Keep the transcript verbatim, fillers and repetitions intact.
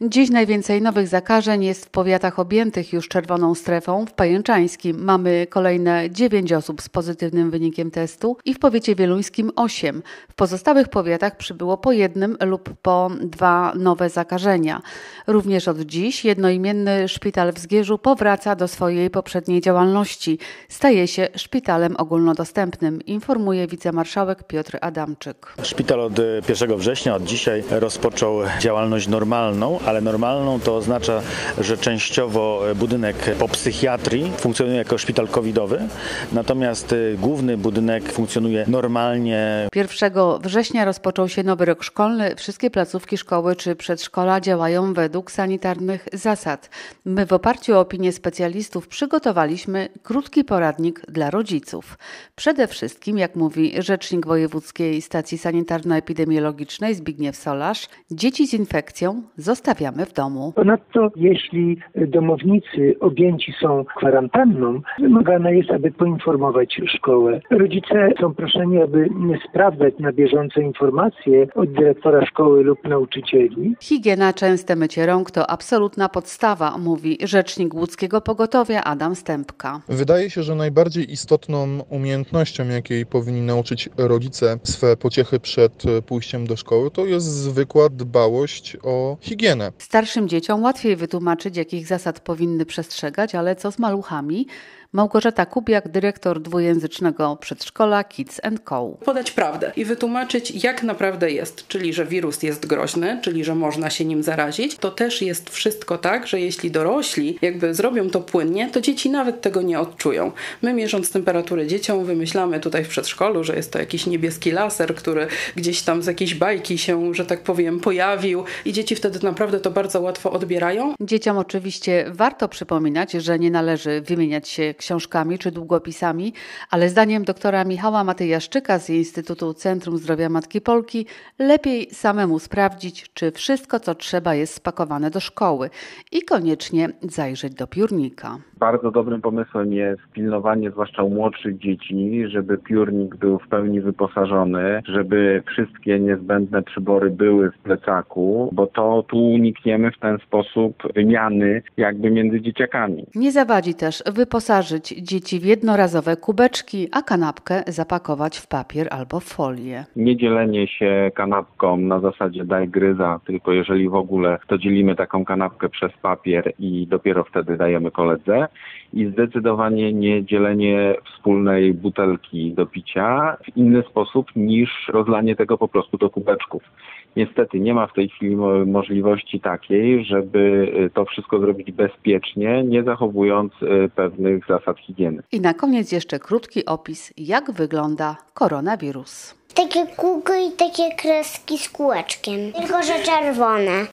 Dziś najwięcej nowych zakażeń jest w powiatach objętych już czerwoną strefą. W pajęczańskim mamy kolejne dziewięć osób z pozytywnym wynikiem testu i w powiecie wieluńskim osiem. W pozostałych powiatach przybyło po jednym lub po dwa nowe zakażenia. Również od dziś jednoimienny szpital w Zgierzu powraca do swojej poprzedniej działalności. Staje się szpitalem ogólnodostępnym, informuje wicemarszałek Piotr Adamczyk. Szpital od pierwszego września, od dzisiaj rozpoczął działalność normalną, ale normalną to oznacza, że częściowo budynek po psychiatrii funkcjonuje jako szpital covidowy, natomiast główny budynek funkcjonuje normalnie. pierwszego września rozpoczął się nowy rok szkolny. Wszystkie placówki szkoły czy przedszkola działają według sanitarnych zasad. My w oparciu o opinię specjalistów przygotowaliśmy krótki poradnik dla rodziców. Przede wszystkim, jak mówi rzecznik Wojewódzkiej Stacji Sanitarno-Epidemiologicznej Zbigniew Solarz, dzieci z infekcją zostawiamy w domu. Ponadto, jeśli domownicy objęci są kwarantanną, wymagane jest, aby poinformować szkołę. Rodzice są proszeni, aby sprawdzać na bieżąco informacje od dyrektora szkoły lub nauczycieli. Higiena, częste mycie rąk to absolutna podstawa, mówi rzecznik łódzkiego pogotowia Adam Stępka. Wydaje się, że najbardziej istotną umiejętnością, jakiej powinni nauczyć rodzice swe pociechy przed pójściem do szkoły, to jest zwykła dbałość o higienę. Starszym dzieciom łatwiej wytłumaczyć, jakich zasad powinny przestrzegać, ale co z maluchami? Małgorzata Kubiak, dyrektor dwujęzycznego przedszkola Kids and Co. Podać prawdę i wytłumaczyć, jak naprawdę jest, czyli że wirus jest groźny, czyli że można się nim zarazić. To też jest wszystko tak, że jeśli dorośli jakby zrobią to płynnie, to dzieci nawet tego nie odczują. My, mierząc temperaturę dzieciom, wymyślamy tutaj w przedszkolu, że jest to jakiś niebieski laser, który gdzieś tam z jakiejś bajki się, że tak powiem, pojawił i dzieci wtedy naprawdę to bardzo łatwo odbierają. Dzieciom oczywiście warto przypominać, że nie należy wymieniać się książkami czy długopisami, ale zdaniem doktora Michała Matyjaszczyka z Instytutu Centrum Zdrowia Matki Polki lepiej samemu sprawdzić, czy wszystko, co trzeba, jest spakowane do szkoły i koniecznie zajrzeć do piórnika. Bardzo dobrym pomysłem jest pilnowanie, zwłaszcza u młodszych dzieci, żeby piórnik był w pełni wyposażony, żeby wszystkie niezbędne przybory były w plecaku, bo to tu unikniemy w ten sposób wymiany jakby między dzieciakami. Nie zawadzi też wyposażyć dzieci w jednorazowe kubeczki, a kanapkę zapakować w papier albo w folię. Nie dzielenie się kanapką na zasadzie daj gryza, tylko jeżeli w ogóle, to dzielimy taką kanapkę przez papier i dopiero wtedy dajemy koledze. I zdecydowanie nie dzielenie wspólnej butelki do picia w inny sposób niż rozlanie tego po prostu do kubeczków. Niestety nie ma w tej chwili możliwości takiej, żeby to wszystko zrobić bezpiecznie, nie zachowując pewnych zasad higieny. I na koniec jeszcze krótki opis, jak wygląda koronawirus. Takie kółko i takie kreski z kółeczkiem, tylko że czerwone.